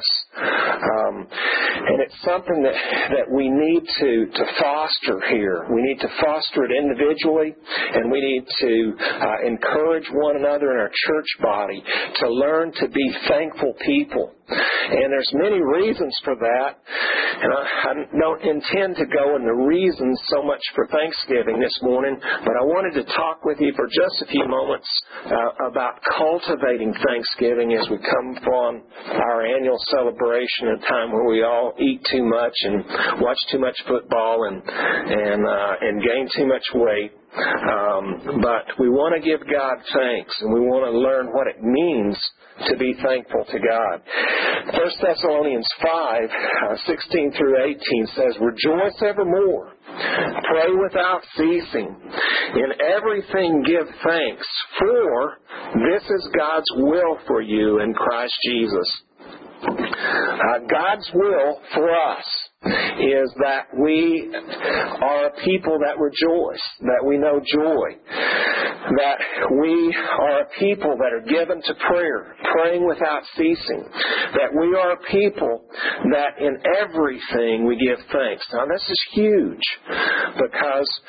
us. And it's something that we need to foster here. We need to foster it individually, and we need to encourage one another in our church body to learn to be thankful people. And there's many reasons for that, and I don't intend to go into reasons so much for Thanksgiving this morning, but I wanted to talk with you for just a few moments about cultivating Thanksgiving as we come upon our annual celebration, a time where we all eat too much and watch too much football and gain too much weight. But we want to give God thanks, and we want to learn what it means to be thankful to God. 1 Thessalonians 5:16 through 18 says, "Rejoice evermore, pray without ceasing, in everything give thanks, for this is God's will for you in Christ Jesus." God's will for us is that we are a people that rejoice, that we know joy, that we are a people that are given to prayer, praying without ceasing, that we are a people that in everything we give thanks. Now this is huge, because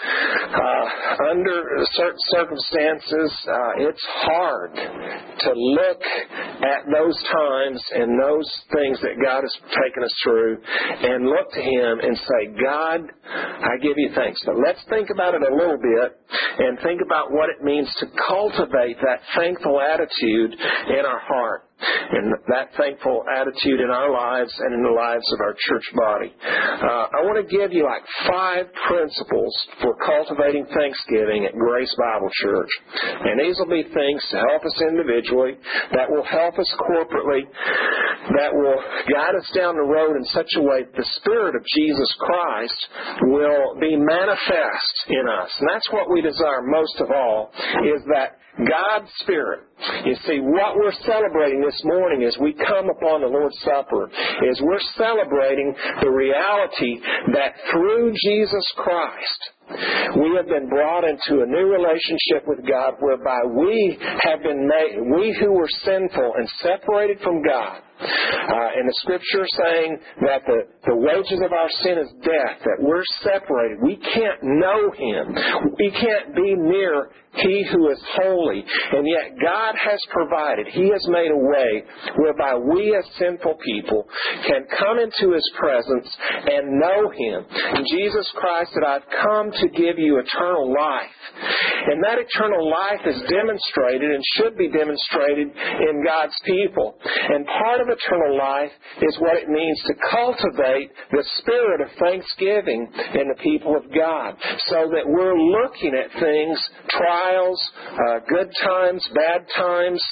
under certain circumstances it's hard to look at those times and those things that God has taken us through and look to Him and say, "God, I give you thanks." But let's think about it a little bit and think about what it means to cultivate that thankful attitude in our heart, and that thankful attitude in our lives and in the lives of our church body. I want to give you 5 principles for cultivating Thanksgiving at Grace Bible Church. And these will be things to help us individually, that will help us corporately, that will guide us down the road in such a way that the Spirit of Jesus Christ will be manifest in us. And that's what we desire most of all, is that God's Spirit. You see, what we're celebrating this morning as we come upon the Lord's Supper is we're celebrating the reality that through Jesus Christ we have been brought into a new relationship with God, whereby we have been made, we who were sinful and separated from God. And the Scripture saying that the wages of our sin is death, that we're separated. We can't know Him. We can't be near He who is holy. And yet God has provided, He has made a way whereby we as sinful people can come into His presence and know Him. And Jesus Christ said, "I've come to give you eternal life." And that eternal life is demonstrated and should be demonstrated in God's people. And part of eternal life is what it means to cultivate the spirit of thanksgiving in the people of God, so that we're looking at things, trials, good times, bad times,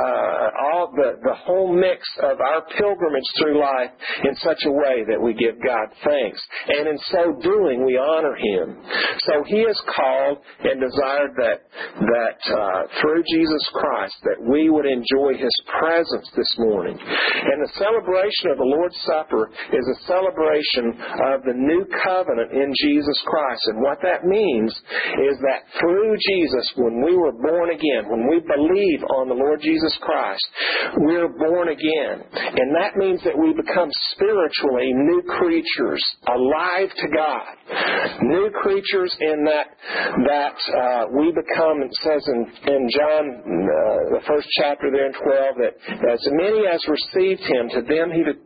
all the whole mix of our pilgrimage through life in such a way that we give God thanks. And in so doing, we honor Him. So He has called and desired that through Jesus Christ that we would enjoy His presence this morning. And the celebration of the Lord's Supper is a celebration of the new covenant in Jesus Christ. And what that means is that through Jesus, when we were born again, when we believe on the Lord Jesus Christ, we're born again. And that means that we become spiritually new creatures, alive to God. New creatures in that we become, it says in John, the first chapter there in 12, that as many as received Him, to them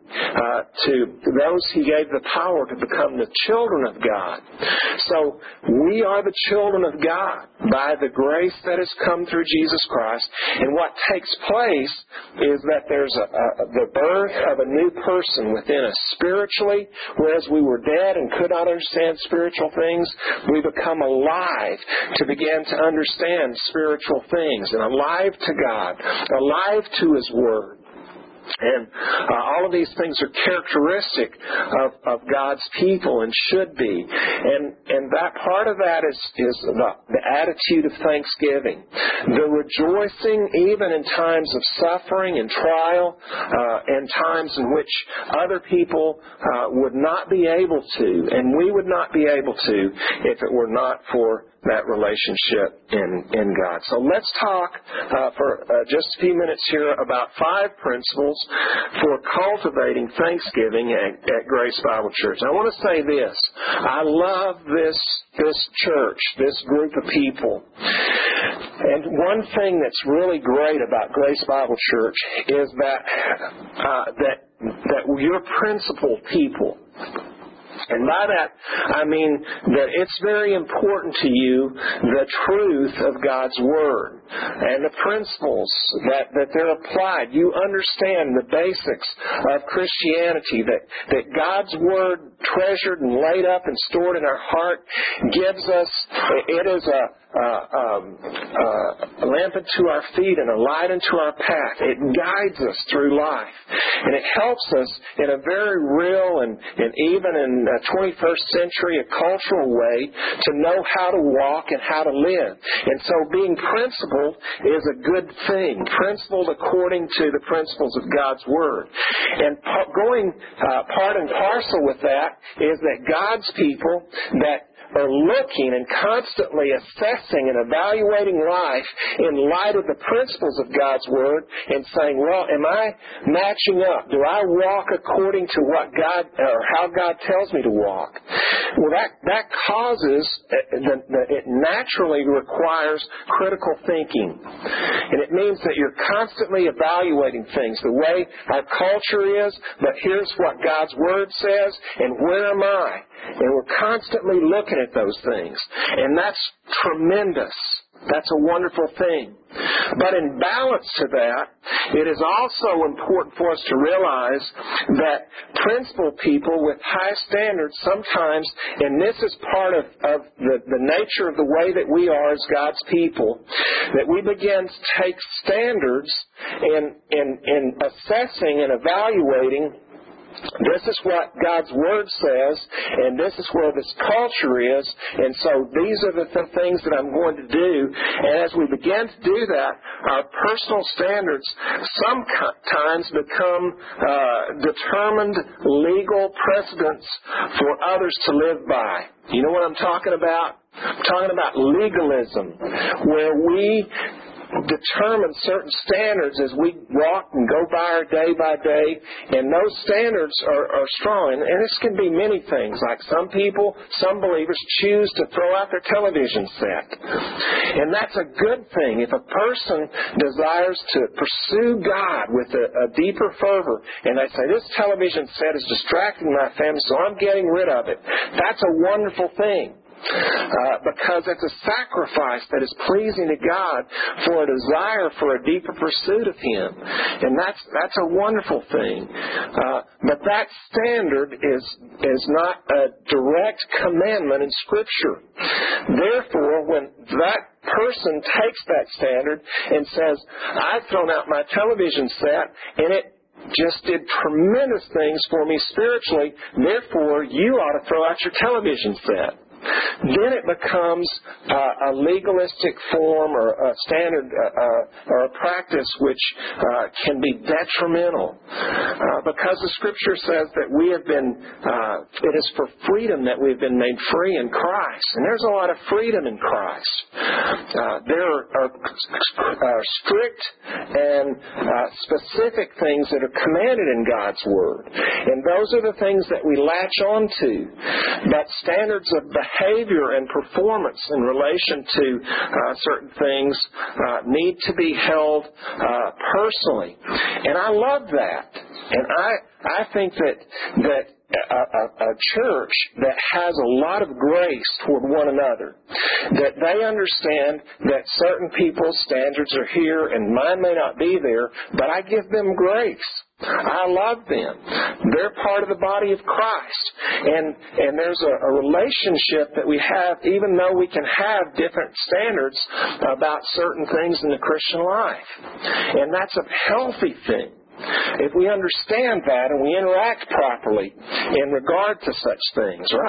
to those He gave the power to become the children of God. So we are the children of God by the grace that has come through Jesus Christ. And what takes place is that there's the birth of a new person within us spiritually. Whereas we were dead and could not understand spiritual things, we become alive to begin to understand spiritual things, and alive to God, alive to His Word. And all of these things are characteristic of God's people and should be. And that part of that is the attitude of thanksgiving. The rejoicing even in times of suffering and trial, and times in which other people would not be able to, and we would not be able to if it were not for that relationship in God. So let's talk for just a few minutes here about 5 principles principles for cultivating Thanksgiving at Grace Bible Church. I want to say this. I love this church, this group of people. And one thing that's really great about Grace Bible Church is that we're principled people. And by that, I mean that it's very important to you the truth of God's Word and the principles that they're applied. You understand the basics of Christianity, that God's Word treasured and laid up and stored in our heart gives us, it is a lamp unto our feet and a light unto our path. It guides us through life. And it helps us in a very real and even in a 21st century, a cultural way to know how to walk and how to live. And so being principled is a good thing, principled according to the principles of God's Word. And going part and parcel with that is that God's people that are looking and constantly assessing and evaluating life in light of the principles of God's Word and saying, well, am I matching up? Do I walk according to what God or how God tells me to walk? Well, that causes, it naturally requires critical thinking. And it means that you're constantly evaluating things, the way our culture is, but here's what God's Word says, and where am I? And we're constantly looking at those things. And that's tremendous. That's a wonderful thing. But in balance to that, it is also important for us to realize that principled people with high standards sometimes, and this is part of the nature of the way that we are as God's people, that we begin to take standards in assessing and evaluating. This is what God's Word says, and this is where this culture is, and so these are the things that I'm going to do. And as we begin to do that, our personal standards sometimes become determined legal precedents for others to live by. You know what I'm talking about? I'm talking about legalism, where we determine certain standards as we walk and go by our day by day, and those standards are strong. And this can be many things, like some believers choose to throw out their television set. And that's a good thing. If a person desires to pursue God with a deeper fervor, and they say, this television set is distracting my family, so I'm getting rid of it, that's a wonderful thing. Because it's a sacrifice that is pleasing to God for a desire for a deeper pursuit of Him. And that's a wonderful thing. But that standard is not a direct commandment in Scripture. Therefore, when that person takes that standard and says, I've thrown out my television set and it just did tremendous things for me spiritually, therefore you ought to throw out your television set. Then it becomes a legalistic form or a standard or a practice which can be detrimental. Because the Scripture says that we have been, it is for freedom that we've been made free in Christ. And there's a lot of freedom in Christ. There are strict and specific things that are commanded in God's Word. And those are the things that we latch on to. But standards of behavior and performance in relation to certain things need to be held personally. And I love that. And I think that a church that has a lot of grace toward one another, that they understand that certain people's standards are here and mine may not be there, but I give them grace. I love them. They're part of the body of Christ. And there's a relationship that we have, even though we can have different standards about certain things in the Christian life. And that's a healthy thing. If we understand that and we interact properly in regard to such things, right?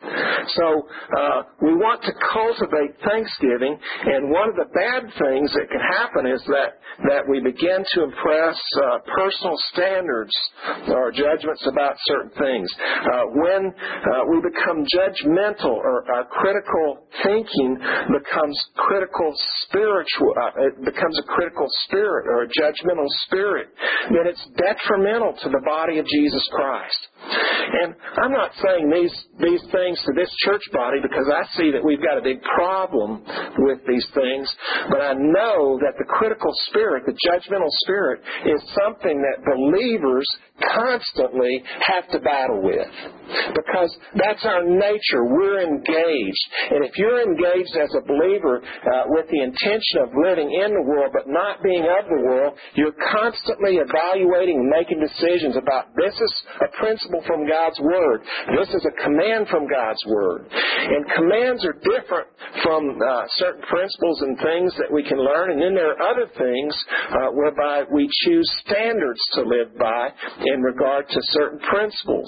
So we want to cultivate thanksgiving, and one of the bad things that can happen is that we begin to impress personal standards or judgments about certain things. When we become judgmental, or our critical thinking becomes critical spiritual, it becomes a critical spirit or a judgmental spirit, then it's detrimental to the body of Jesus Christ. And I'm not saying these things to this church body because I see that we've got a big problem with these things, but I know that the critical spirit, the judgmental spirit, is something that believers constantly have to battle with, because that's our nature. We're engaged, and if you're engaged as a believer with the intention of living in the world but not being of the world, you're constantly evaluating and making decisions about, this is a principle from God's Word, this is a command from God's Word. And commands are different from certain principles and things that we can learn, and then there are other things whereby we choose standards to live by in regard to certain principles.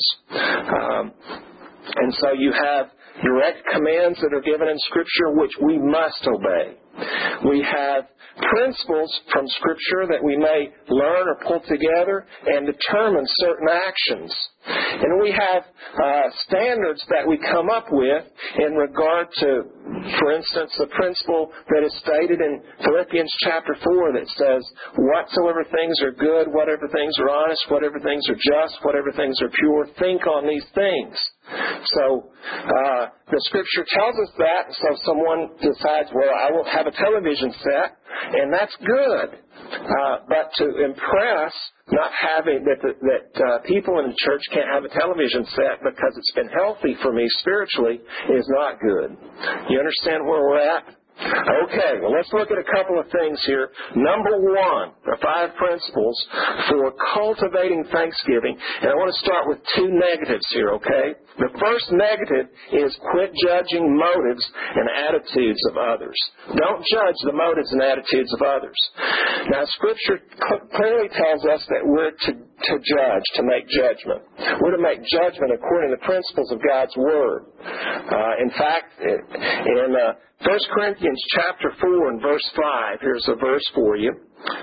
And so you have direct commands that are given in Scripture which we must obey. We have principles from Scripture that we may learn or pull together and determine certain actions. And we have standards that we come up with in regard to, for instance, the principle that is stated in Philippians chapter 4 that says, whatsoever things are good, whatever things are honest, whatever things are just, whatever things are pure, think on these things. So the Scripture tells us that, so someone decides, well, I will have a television set, and that's good. But to impress, not having that people in the church can't have a television set because it's been healthy for me spiritually is not good. You understand where we're at? Okay, well, let's look at a couple of things here. Number one, the 5 principles for cultivating thanksgiving. And I want to start with 2 negatives here, okay? The first negative is quit judging motives and attitudes of others. Don't judge the motives and attitudes of others. Now, Scripture clearly tells us that we're to judge, to make judgment. We're to make judgment according to the principles of God's Word. In fact, in 1 Corinthians chapter 4 and verse 5, here's a verse for you.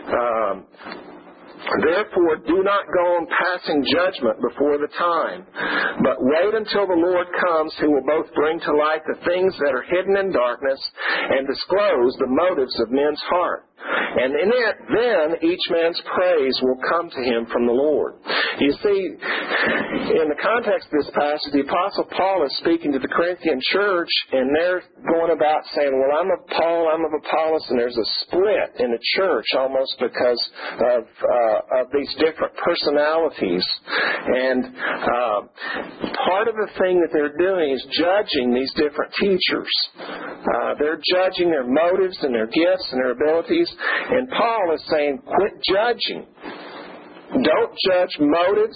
Therefore, do not go on passing judgment before the time, but wait until the Lord comes, who will both bring to light the things that are hidden in darkness and disclose the motives of men's heart. And in it, then, each man's praise will come to him from the Lord. You see, in the context of this passage, the Apostle Paul is speaking to the Corinthian church, and they're going about saying, well, I'm of Paul, I'm of Apollos, and there's a split in the church almost because of these different personalities. And part of the thing that they're doing is judging these different teachers. They're judging their motives and their gifts and their abilities. And Paul is saying, quit judging. Don't judge motives,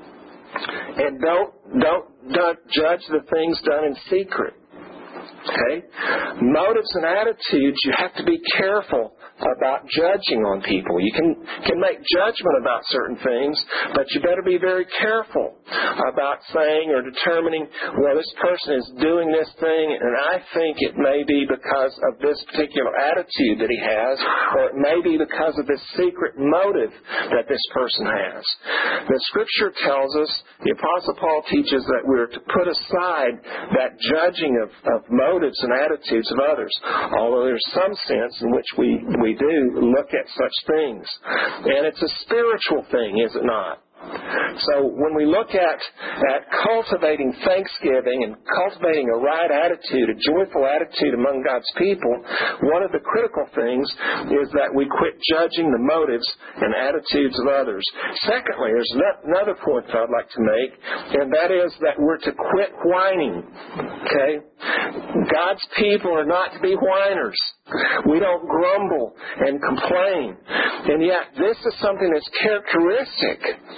and don't judge the things done in secret. Okay? Motives and attitudes, you have to be careful about judging on people. You can make judgment about certain things, but you better be very careful about saying or determining, well, this person is doing this thing, and I think it may be because of this particular attitude that he has, or it may be because of this secret motive that this person has. The Scripture tells us, the Apostle Paul teaches that we're to put aside that judging of motives and attitudes of others, although there's some sense in which we do look at such things. And it's a spiritual thing, is it not? So when we look at cultivating thanksgiving and cultivating a right attitude, a joyful attitude among God's people, one of the critical things is that we quit judging the motives and attitudes of others. Secondly, there's another point that I'd like to make, and that is that we're to quit whining. Okay? God's people are not to be whiners. We don't grumble and complain. And yet, this is something that's characteristic, oftentimes,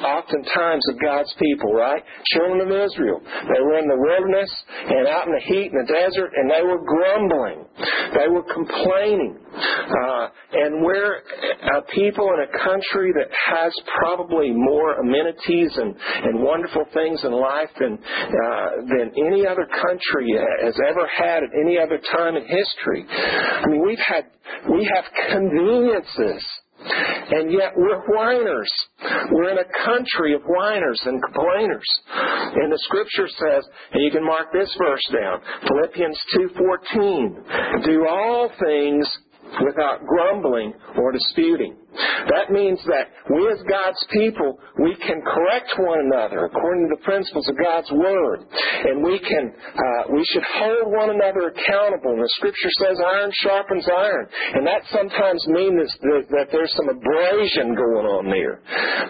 times of God's people, right? Children of Israel. They were in the wilderness and out in the heat in the desert, and they were grumbling. They were complaining. And we're a people in a country that has probably more amenities and wonderful things in life than any other country has ever had at any other time in history. I mean, we have conveniences. And yet we're whiners. We're in a country of whiners and complainers. And the Scripture says, and you can mark this verse down, Philippians 2:14, do all things without grumbling or disputing. That means that we as God's people, we can correct one another according to the principles of God's Word. And we should hold one another accountable. And the Scripture says iron sharpens iron. And that sometimes means that there's some abrasion going on there.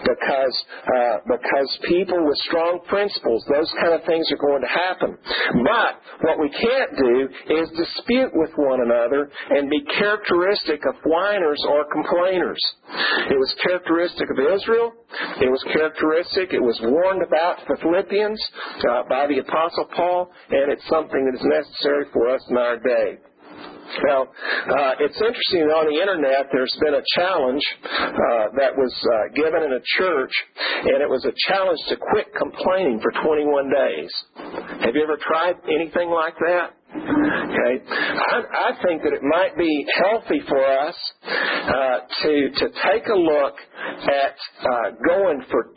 Because people with strong principles, those kind of things are going to happen. But what we can't do is dispute with one another and be characteristic of whiners or complainers. It was characteristic of Israel. It was warned about the Philippians by the Apostle Paul, and it's something that is necessary for us in our day. Now, it's interesting on the Internet, there's been a challenge that was given in a church, and it was a challenge to quit complaining for 21 days. Have you ever tried anything like that? Okay, I think that it might be healthy for us to take a look at going for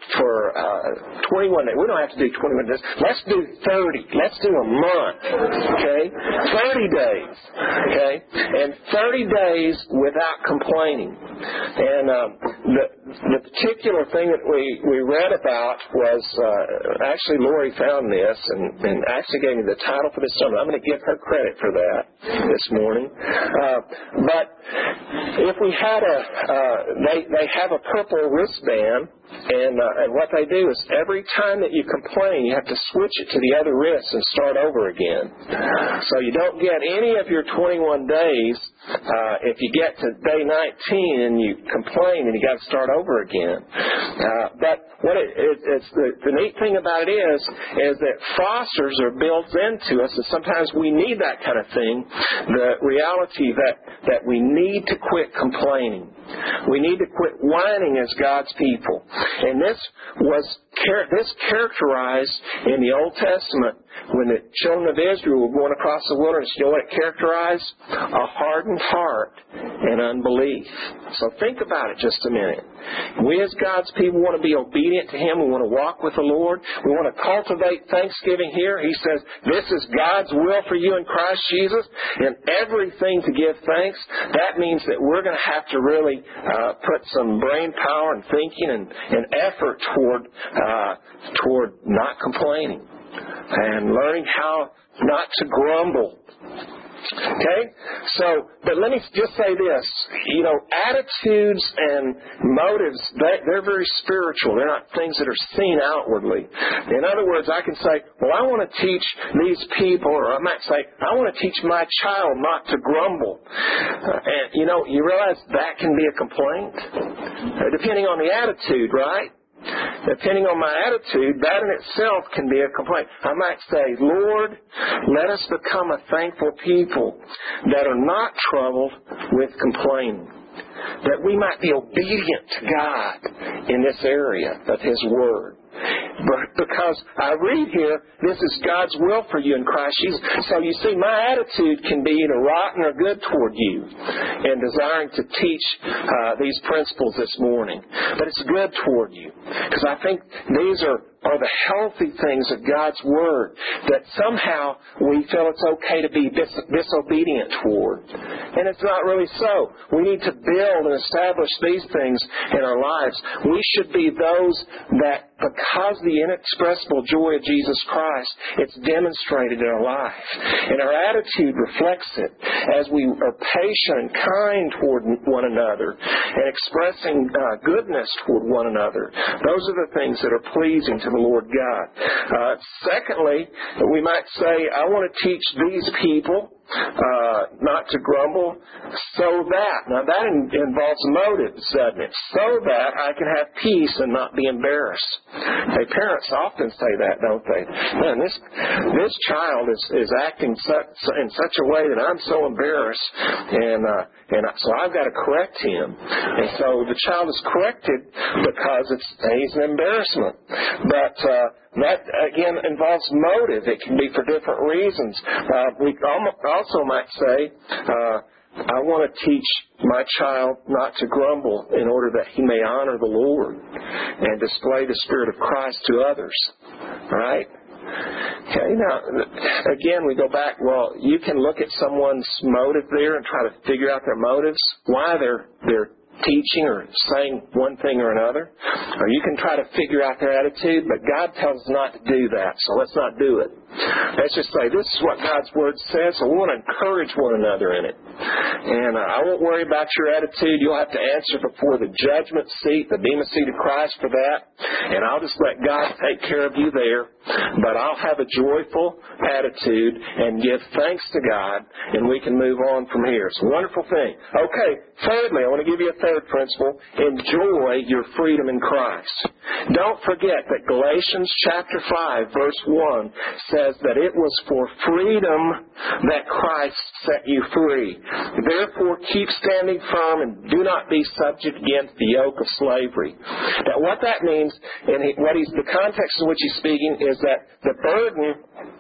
21 days. We don't have to do 21 days. Let's do 30. Let's do a month. Okay, 30 days. Okay, and 30 days without complaining. And the particular thing that we read about was actually Lori found this and actually gave me the title for this sermon. I'm going to give her credit for that this morning. But if we had they have a purple wristband, and what they do is every time that you complain, you have to switch it to the other wrist and start over again. So you don't get any of your 21 days if you get to day 19 and you complain and you got to start over again. But what it's the neat thing about it is that fosters are built into us, and sometimes we need that kind of thing. The reality that we need to quit complaining. We need to quit whining as God's people. And this characterized in the Old Testament when the children of Israel were going across the wilderness. You know what it characterized? A hardened heart and unbelief. So think about it just a minute. We as God's people want to be obedient to Him. We want to walk with the Lord. We want to cultivate thanksgiving here. He says this is God's will for you in Christ Jesus, and everything to give thanks. That means that we're going to have to really put some brain power and thinking and effort toward not complaining and learning how not to grumble. Okay? But let me just say this. You know, attitudes and motives, they're very spiritual. They're not things that are seen outwardly. In other words, I can say, well, I want to teach these people, or I might say, I want to teach my child not to grumble. And, you know, you realize that can be a complaint, depending on the attitude, right? Depending on my attitude, that in itself can be a complaint. I might say, Lord, let us become a thankful people that are not troubled with complaining. That we might be obedient to God in this area of His Word. Because I read here, this is God's will for you in Christ Jesus. So you see, my attitude can be either rotten or good toward you in desiring to teach these principles this morning. But it's good toward you. Because I think these are the healthy things of God's Word that somehow we feel it's okay to be disobedient toward. And it's not really so. We need to build and establish these things in our lives. We should be those that, because the inexpressible joy of Jesus Christ, it's demonstrated in our life. And our attitude reflects it as we are patient and kind toward one another and expressing goodness toward one another. Those are the things that are pleasing to the Lord God. Secondly, we might say, I want to teach these people not to grumble, so that, now that involves motives, doesn't it? So that I can have peace and not be embarrassed. Hey, parents often say that, don't they? Man, this child is acting in such a way that I'm so embarrassed, and so I've got to correct him. And so the child is corrected because he's an embarrassment. But that, again, involves motive. It can be for different reasons. We also might say, I want to teach my child not to grumble in order that he may honor the Lord and display the Spirit of Christ to others. Right? Okay, now, again, we go back, well, you can look at someone's motive there and try to figure out their motives, why they're teaching or saying one thing or another. Or you can try to figure out their attitude, but God tells us not to do that, so let's not do it. Let's just say, this is what God's Word says, so we want to encourage one another in it. And I won't worry about your attitude. You'll have to answer before the judgment seat, the Bema seat of Christ for that. And I'll just let God take care of you there. But I'll have a joyful attitude and give thanks to God, and we can move on from here. It's a wonderful thing. Okay, thirdly, I want to give you a third principle. Enjoy your freedom in Christ. Don't forget that Galatians chapter 5, verse 1 says that it was for freedom that Christ set you free. Therefore, keep standing firm and do not be subject against the yoke of slavery. Now, what that means, and the context in which he's speaking, is that the burden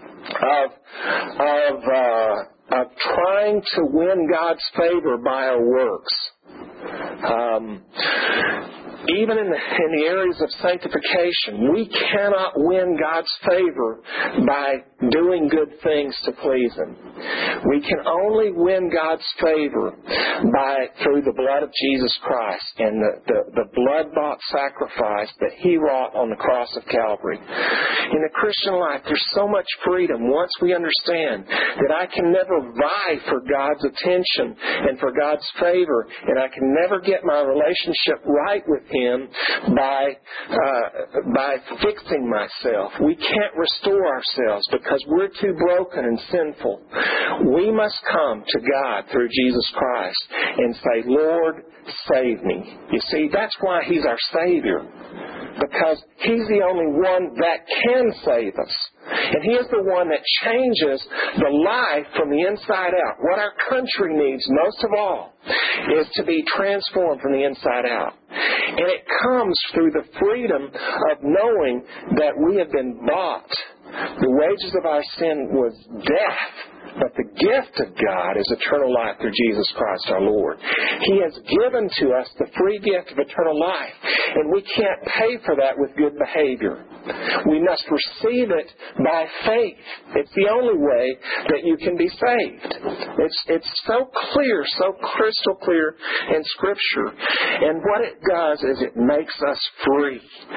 of trying to win God's favor by our works, even in the areas of sanctification, we cannot win God's favor by doing good things to please Him. We can only win God's favor through the blood of Jesus Christ and the blood-bought sacrifice that He wrought on the cross of Calvary. In the Christian life, there's so much freedom once we understand that I can never vie for God's attention and for God's favor, and I can never get my relationship right with Him by fixing myself. We can't restore ourselves because we're too broken and sinful. We must come to God through Jesus Christ and say, Lord, save me. You see, that's why He's our Savior. Because He's the only one that can save us. And He is the one that changes the life from the inside out. What our country needs most of all is to be transformed from the inside out. And it comes through the freedom of knowing that we have been bought. The wages of our sin was death. But the gift of God is eternal life through Jesus Christ our Lord. He has given to us the free gift of eternal life. And we can't pay for that with good behavior. We must receive it by faith. It's the only way that you can be saved. It's so clear, so crystal clear in Scripture. And what it does is it makes us free.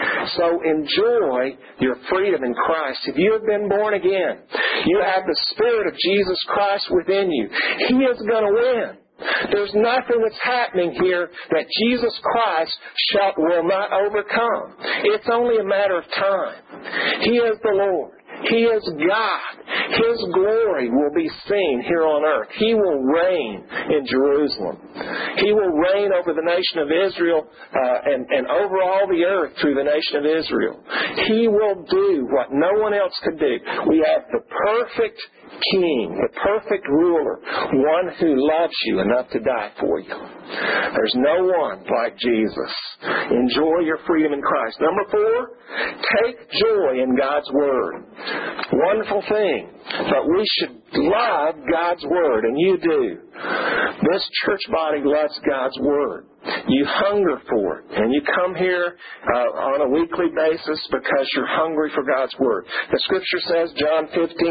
So enjoy your freedom in Christ. If you have been born again, you have the Spirit of Jesus Christ within you. He is going to win. There's nothing that's happening here that Jesus Christ will not overcome. It's only a matter of time. He is the Lord. He is God. His glory will be seen here on earth. He will reign in Jerusalem. He will reign over the nation of Israel and over all the earth through the nation of Israel. He will do what no one else could do. We have the perfect King, the perfect ruler, one who loves you enough to die for you. There's no one like Jesus. Enjoy your freedom in Christ. Number 4, take joy in God's Word. Wonderful thing. But we should love God's Word, and you do. This church body loves God's Word. You hunger for it, and you come here on a weekly basis because you're hungry for God's Word. The Scripture says, John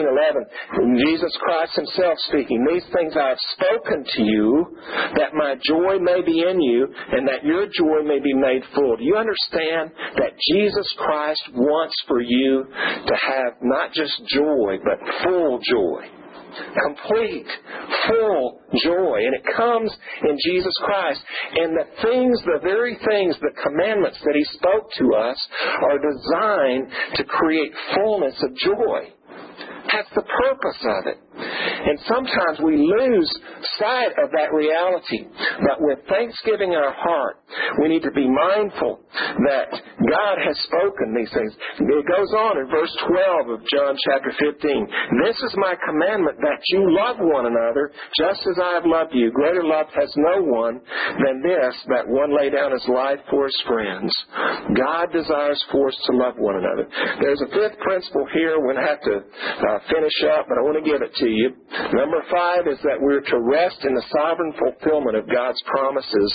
15:11, Jesus Christ Himself speaking, "These things I have spoken to you, that my joy may be in you, and that your joy may be made full." Do you understand that Jesus Christ wants for you to have not just joy, but full joy? Complete, full joy. And it comes in Jesus Christ. And the very things, the commandments that He spoke to us are designed to create fullness of joy. That's the purpose of it. And sometimes we lose sight of that reality. But with thanksgiving in our heart, we need to be mindful that God has spoken these things. It goes on in verse 12 of John chapter 15. This is my commandment, that you love one another just as I have loved you. Greater love has no one than this, that one lay down his life for his friends. God desires for us to love one another. There's a fifth principle here. We're going to have to finish up, but I want to give it to you. Number 5 is that we're to rest in the sovereign fulfillment of God's promises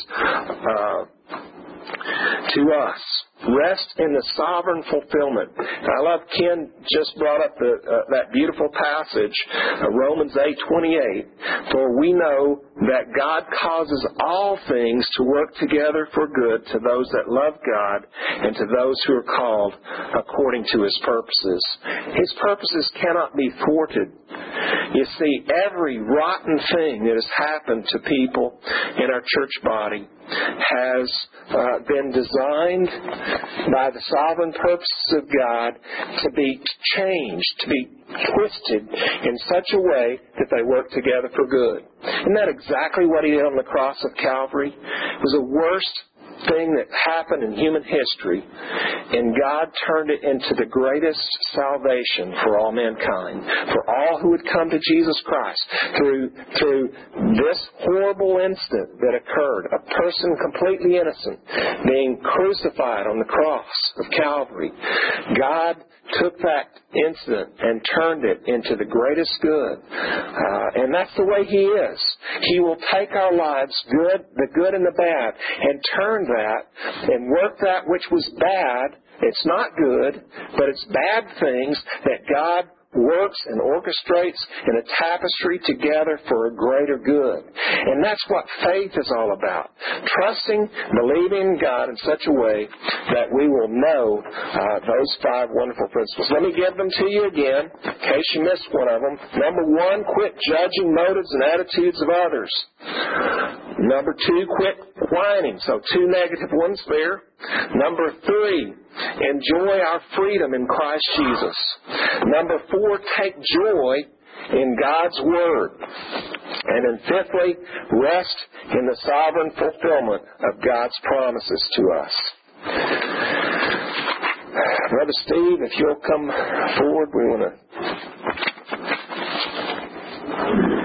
to us. Rest in the sovereign fulfillment. I love Ken just brought up that beautiful passage, Romans 8:28. For we know that God causes all things to work together for good to those that love God and to those who are called according to His purposes. His purposes cannot be thwarted. You see, every rotten thing that has happened to people in our church body has been designed by the sovereign purposes of God to be changed, to be twisted in such a way that they work together for good. Isn't that exactly what He did on the cross of Calvary? It was the worst thing that happened in human history, and God turned it into the greatest salvation for all mankind, for all who would come to Jesus Christ through this horrible incident that occurred, a person completely innocent being crucified on the cross of Calvary. God took that incident and turned it into the greatest good. And that's the way He is. He will take our lives, the good and the bad, and turn that and work that which was bad. It's not good, but it's bad things that God works and orchestrates in a tapestry together for a greater good. And that's what faith is all about. Trusting, believing in God in such a way that we will know those 5 wonderful principles. Let me give them to you again, in case you missed one of them. Number 1, quit judging motives and attitudes of others. Number 2, quit whining. So 2 negative ones there. Number 3, enjoy our freedom in Christ Jesus. Number 4, take joy in God's Word. And then 5thly, rest in the sovereign fulfillment of God's promises to us. Brother Steve, if you'll come forward, we want to...